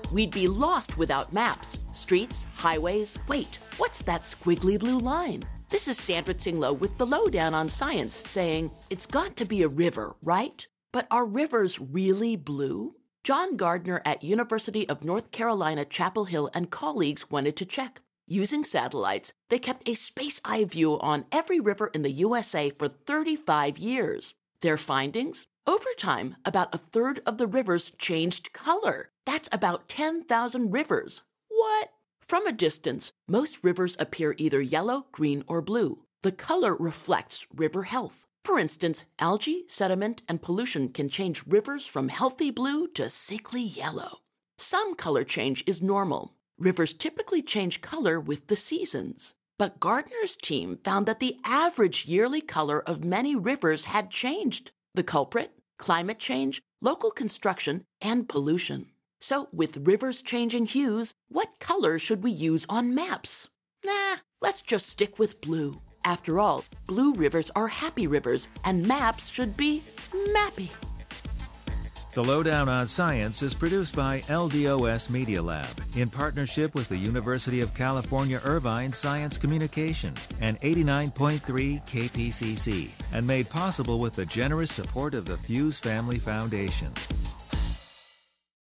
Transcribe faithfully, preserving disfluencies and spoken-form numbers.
We'd be lost without maps. Streets, highways. Wait, what's that squiggly blue line? This is Sandra Tsinglow with the Lowdown on Science saying, it's got to be a river, right? But are rivers really blue? John Gardner at University of North Carolina, Chapel Hill and colleagues wanted to check. Using satellites, they kept a space eye view on every river in the U S A for thirty-five years. Their findings? Over time, about a third of the rivers changed color. That's about ten thousand rivers. What? From a distance, most rivers appear either yellow, green, or blue. The color reflects river health. For instance, algae, sediment, and pollution can change rivers from healthy blue to sickly yellow. Some color change is normal. Rivers typically change color with the seasons. But Gardner's team found that the average yearly color of many rivers had changed. The culprit? Climate change, local construction, and pollution. So, with rivers changing hues, what color should we use on maps? Nah, let's just stick with blue. After all, blue rivers are happy rivers, and maps should be mappy. The Lowdown on Science is produced by L D O S Media Lab in partnership with the University of California Irvine Science Communication and eighty-nine point three K P C C, and made possible with the generous support of the Fuse Family Foundation.